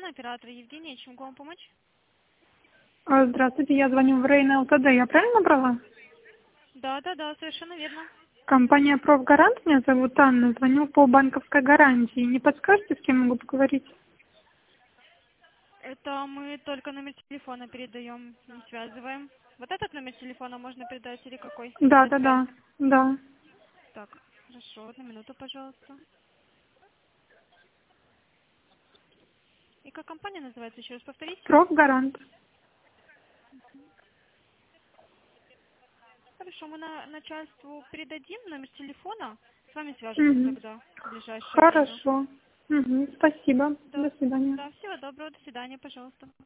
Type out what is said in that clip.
телефона, оператор Евгения. Чем могу вам помочь? Здравствуйте, я звоню в Рейн ЛТД. Я правильно набрала? Да, совершенно верно. Компания «Профгарант», меня зовут Анна. Звоню по банковской гарантии. Не подскажете, с кем могу поговорить? Это мы только номер телефона передаем, не связываем. Вот этот номер телефона можно передать или какой? Да, Для да, да, связи. да. Так, хорошо, одну минуту, пожалуйста. И как компания называется, еще раз повторите? «Профгарант». Хорошо, мы начальству передадим номер телефона. С вами свяжутся Угу. тогда в ближайшее время. Хорошо. Угу. Спасибо. Да, До свидания. да, всего доброго, до свидания, пожалуйста.